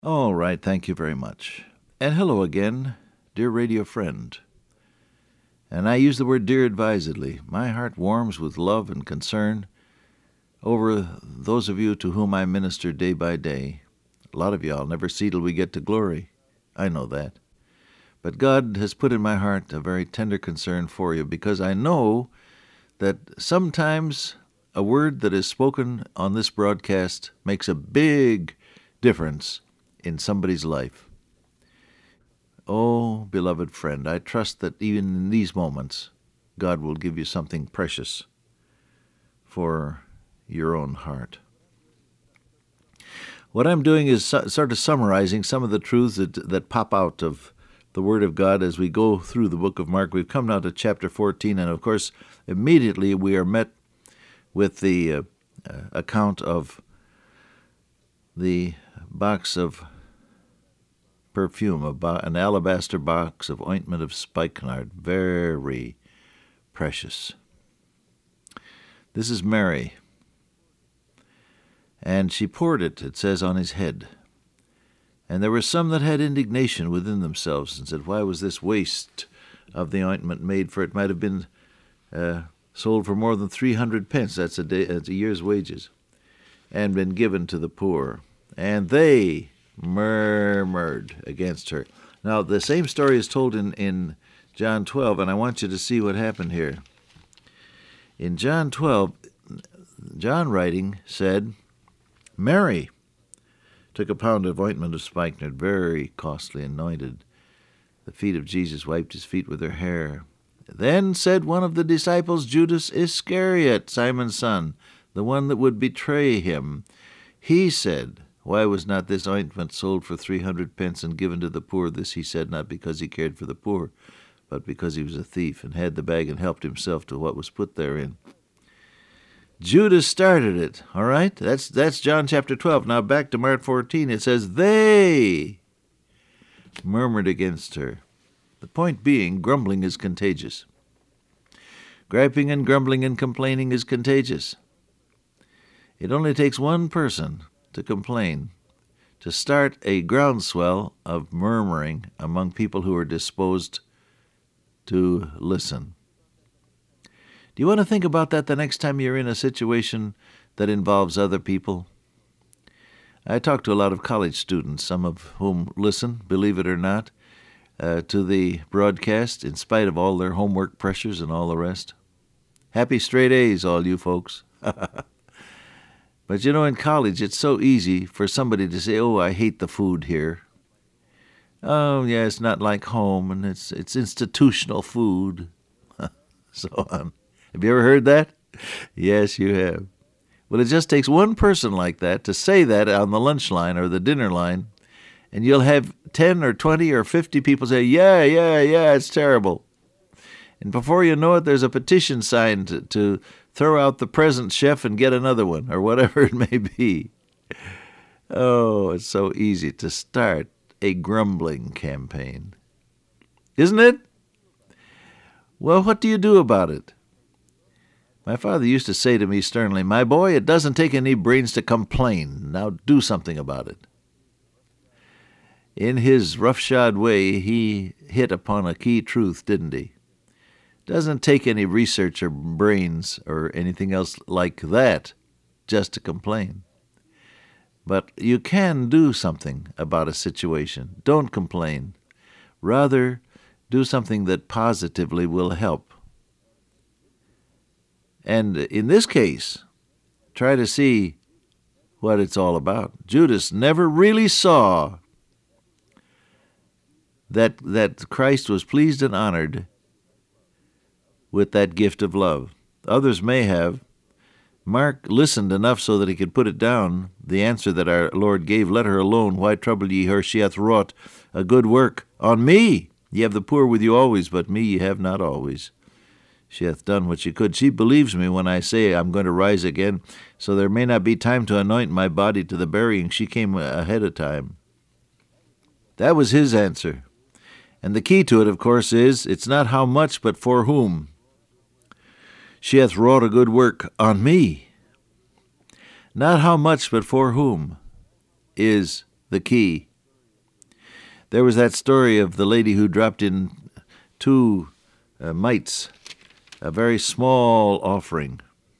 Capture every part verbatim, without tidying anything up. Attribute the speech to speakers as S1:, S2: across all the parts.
S1: All right, thank you very much. And hello again, dear radio friend. And I use the word dear advisedly. My heart warms with love and concern over those of you to whom I minister day by day. A lot of you I'll never see till we get to glory. I know that. But God has put in my heart a very tender concern for you because I know that sometimes a word that is spoken on this broadcast makes a big difference in somebody's life. Oh, beloved friend, I trust that even in these moments, God will give you something precious for your own heart. What I'm doing is so, sort of summarizing some of the truths that, that pop out of the Word of God as we go through the book of Mark. We've come now to chapter fourteen, and of course, immediately we are met with the uh, uh, account of the box of perfume, a bo- an alabaster box of ointment of spikenard, very precious. This is Mary, and she poured it, it says, on his head. And there were some that had indignation within themselves and said, why was this waste of the ointment made? For it might have been uh, sold for more than three hundred pence, that's a, day, that's a year's wages, and been given to the poor. And they murmured against her. Now, the same story is told in, in John twelve, and I want you to see what happened here. In John twelve, John writing said, Mary took a pound of ointment of spikenard, very costly, anointed the feet of Jesus, wiped his feet with her hair. Then said one of the disciples, Judas Iscariot, Simon's son, the one that would betray him, he said, why was not this ointment sold for three hundred pence and given to the poor? This he said not because he cared for the poor, but because he was a thief and had the bag and helped himself to what was put therein. Judas started it, all right? That's that's John chapter twelve. Now back to Mark fourteen. It says, they murmured against her. The point being, grumbling is contagious. Griping and grumbling and complaining is contagious. It only takes one person to complain, to start a groundswell of murmuring among people who are disposed to listen. Do you want to think about that the next time you're in a situation that involves other people? I talk to a lot of college students, some of whom listen, believe it or not, uh, to the broadcast in spite of all their homework pressures and all the rest. Happy straight A's, all you folks. But you know, in college, it's so easy for somebody to say, oh, I hate the food here. Oh, yeah, it's not like home, and it's it's institutional food, so on. Have you ever heard that? Yes, you have. Well, it just takes one person like that to say that on the lunch line or the dinner line, and you'll have ten or twenty or fifty people say, yeah, yeah, yeah, it's terrible. And before you know it, there's a petition signed to, to throw out the present chef and get another one, or whatever it may be. Oh, it's so easy to start a grumbling campaign. Isn't it? Well, what do you do about it? My father used to say to me sternly, my boy, it doesn't take any brains to complain. Now do something about it. In his roughshod way, he hit upon a key truth, didn't he? Doesn't take any research or brains or anything else like that just to complain. But you can do something about a situation. Don't complain. Rather, do something that positively will help. And in this case, try to see what it's all about. Judas never really saw that, that Christ was pleased and honored with that gift of love. Others may have. Mark listened enough so that he could put it down, the answer that our Lord gave, let her alone, why trouble ye her? She hath wrought a good work on me. Ye have the poor with you always, but me ye have not always. She hath done what she could. She believes me when I say I'm going to rise again, so there may not be time to anoint my body to the burying. She came ahead of time. That was his answer. And the key to it, of course, is it's not how much, but for whom. She hath wrought a good work on me. Not how much, but for whom is the key There was that story of the lady who dropped in two uh, mites, a very small offering,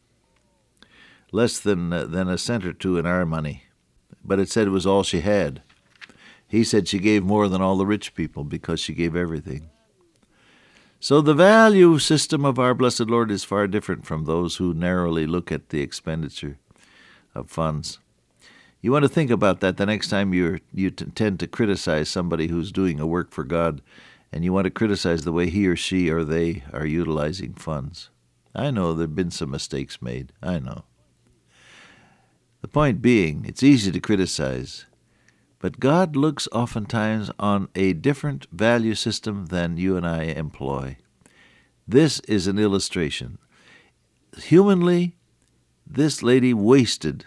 S1: less than uh, than a cent or two in our money, but it said it was all she had. He said she gave more than all the rich people because she gave everything. So the value system of our blessed Lord is far different from those who narrowly look at the expenditure of funds. You want to think about that the next time you're, you t- tend to criticize somebody who's doing a work for God, and you want to criticize the way he or she or they are utilizing funds. I know there have been some mistakes made. I know. The point being, it's easy to criticize, but God looks oftentimes on a different value system than you and I employ. This is an illustration. Humanly, this lady wasted.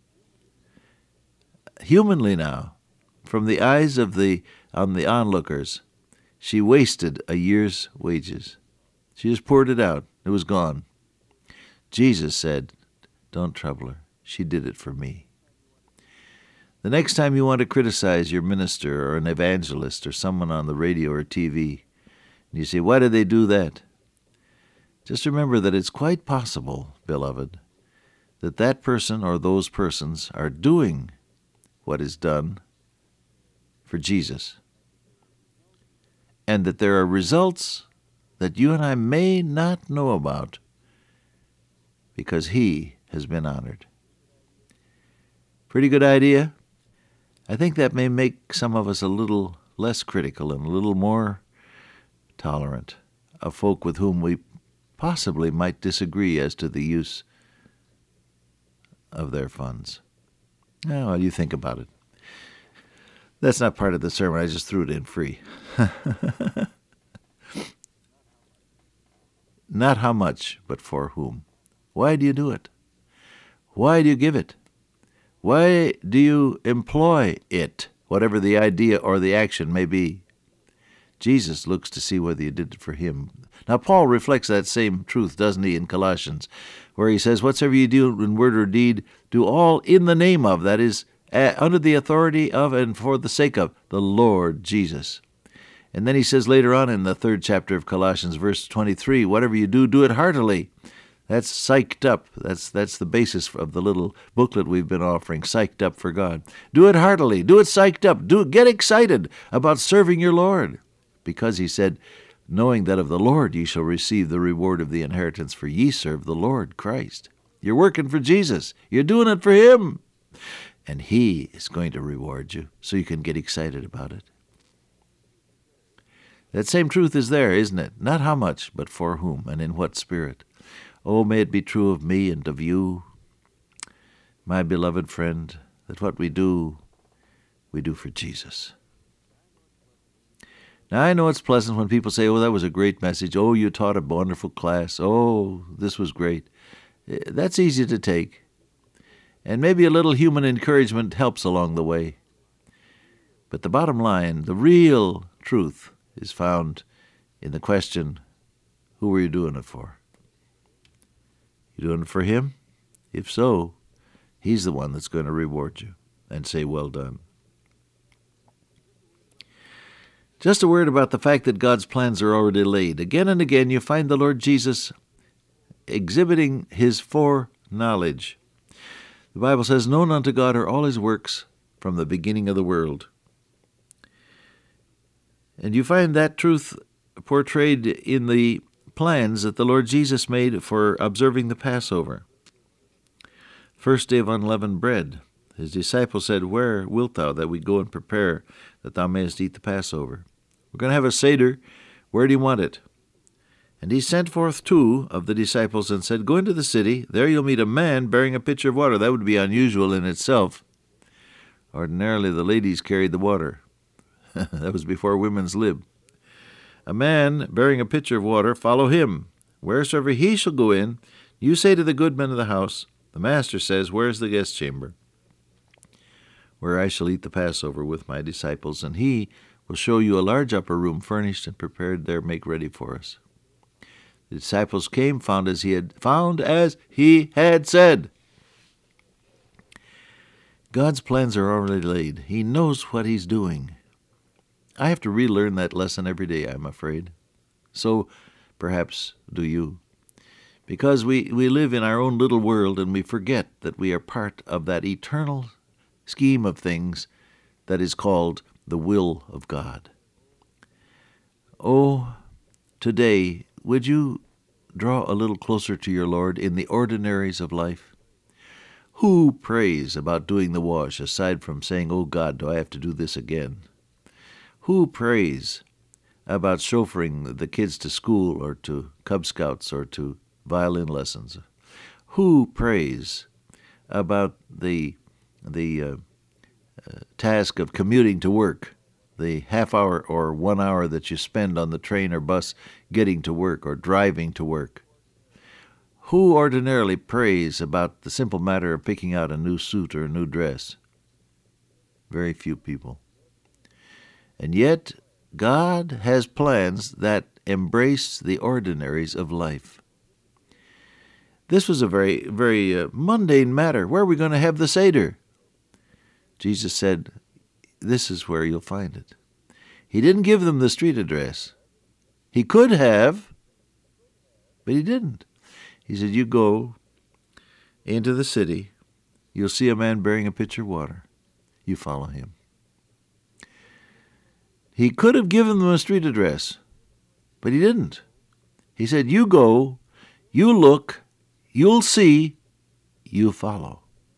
S1: Humanly now, from the eyes of the on the onlookers, she wasted a year's wages. She just poured it out. It was gone. Jesus said, "Don't trouble her. She did it for me." The next time you want to criticize your minister or an evangelist or someone on the radio or T V, and you say, "Why did they do that?" Just remember that it's quite possible, beloved, that that person or those persons are doing what is done for Jesus, and that there are results that you and I may not know about because he has been honored. Pretty good idea? I think that may make some of us a little less critical and a little more tolerant of folk with whom we possibly might disagree as to the use of their funds. Oh, well, you think about it. That's not part of the sermon. I just threw it in free. Not how much, but for whom. Why do you do it? Why do you give it? Why do you employ it, whatever the idea or the action may be? Jesus looks to see whether you did it for him. Now, Paul reflects that same truth, doesn't he, in Colossians, where he says, "Whatsoever you do in word or deed, do all in the name of," that is, uh, under the authority of and for the sake of the Lord Jesus. And then he says later on in the third chapter of Colossians, verse twenty-three, "Whatever you do, do it heartily." That's psyched up. That's that's the basis of the little booklet we've been offering, Psyched Up for God. Do it heartily. Do it psyched up. Do get excited about serving your Lord. Because he said, "Knowing that of the Lord ye shall receive the reward of the inheritance, for ye serve the Lord Christ." You're working for Jesus. You're doing it for him. And he is going to reward you, so you can get excited about it. That same truth is there, isn't it? Not how much, but for whom and in what spirit. Oh, may it be true of me and of you, my beloved friend, that what we do, we do for Jesus. Now, I know it's pleasant when people say, "Oh, that was a great message. Oh, you taught a wonderful class. Oh, this was great." That's easy to take. And maybe a little human encouragement helps along the way. But the bottom line, the real truth, is found in the question, who were you doing it for? You doing it for him? If so, he's the one that's going to reward you and say, "Well done." Just a word about the fact that God's plans are already laid. Again and again, you find the Lord Jesus exhibiting his foreknowledge. The Bible says, "Known unto God are all his works from the beginning of the world." And you find that truth portrayed in the plans that the Lord Jesus made for observing the Passover. First day of unleavened bread. His disciples said, "Where wilt thou that we go and prepare that thou mayest eat the Passover?" "We're going to have a Seder. Where do you want it?" And he sent forth two of the disciples and said, "Go into the city. There you'll meet a man bearing a pitcher of water." That would be unusual in itself. Ordinarily, the ladies carried the water. That was before women's lib. "A man bearing a pitcher of water, follow him. Wheresoever he shall go in, you say to the goodman of the house, the master says, Where's the guest chamber? Where I shall eat the Passover with my disciples, and he will show you a large upper room furnished and prepared there, make ready for us." The disciples came, found as he had found as he had said. God's plans are already laid. He knows what he's doing. I have to relearn that lesson every day, I'm afraid. So perhaps do you. Because we, we live in our own little world and we forget that we are part of that eternal scheme of things that is called the will of God. Oh, today, would you draw a little closer to your Lord in the ordinaries of life? Who prays about doing the wash aside from saying, "Oh God, do I have to do this again?" Who prays about chauffeuring the kids to school or to Cub Scouts or to violin lessons? Who prays about the the uh, uh, task of commuting to work, the half hour or one hour that you spend on the train or bus getting to work or driving to work? Who ordinarily prays about the simple matter of picking out a new suit or a new dress? Very few people. And yet, God has plans that embrace the ordinaries of life. This was a very, very uh, mundane matter. Where are we going to have the Seder? Jesus said, this is where you'll find it. He didn't give them the street address. He could have, but he didn't. He said, you go into the city. You'll see a man bearing a pitcher of water. You follow him. He could have given them a street address, but he didn't. He said, you go, you look, you'll see, you follow.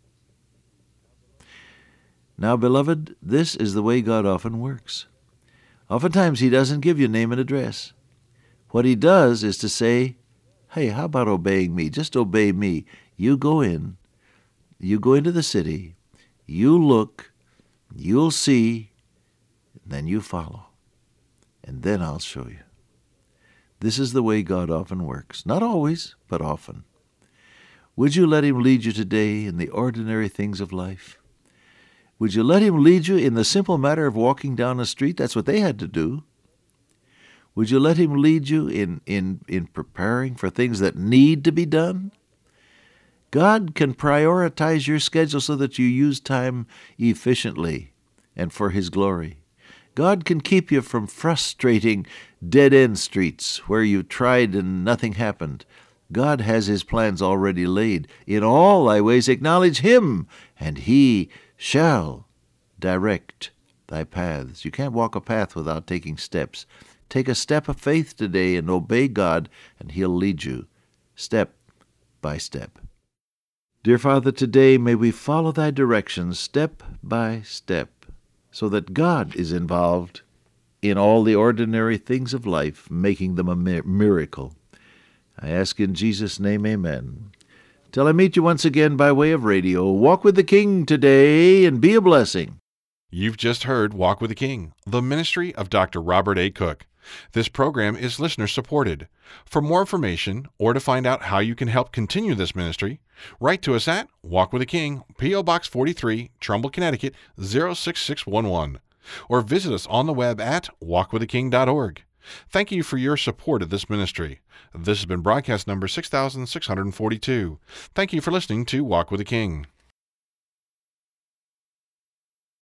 S1: Now, beloved, this is the way God often works. Oftentimes he doesn't give you name and address. What he does is to say, hey, how about obeying me? Just obey me. You go in, you go into the city, you look, you'll see, then you follow, and then I'll show you. This is the way God often works. Not always, but often. Would you let him lead you today in the ordinary things of life? Would you let him lead you in the simple matter of walking down the street? That's what they had to do. Would you let him lead you in, in, in preparing for things that need to be done? God can prioritize your schedule so that you use time efficiently and for his glory. God can keep you from frustrating dead-end streets where you tried and nothing happened. God has his plans already laid. In all thy ways acknowledge him, and he shall direct thy paths. You can't walk a path without taking steps. Take a step of faith today and obey God, and he'll lead you step by step. Dear Father, today may we follow thy directions step by step, so that God is involved in all the ordinary things of life, making them a miracle. I ask in Jesus' name, amen. Till I meet you once again by way of radio, walk with the King today and be a blessing.
S2: You've just heard Walk with the King, the ministry of Doctor Robert A. Cook. This program is listener-supported. For more information or to find out how you can help continue this ministry, write to us at Walk with the King, P O. Box forty-three, Trumbull, Connecticut, zero six six one one, or visit us on the web at walk with the king dot org. Thank you for your support of this ministry. This has been broadcast number six thousand six hundred forty-two. Thank you for listening to Walk with the King.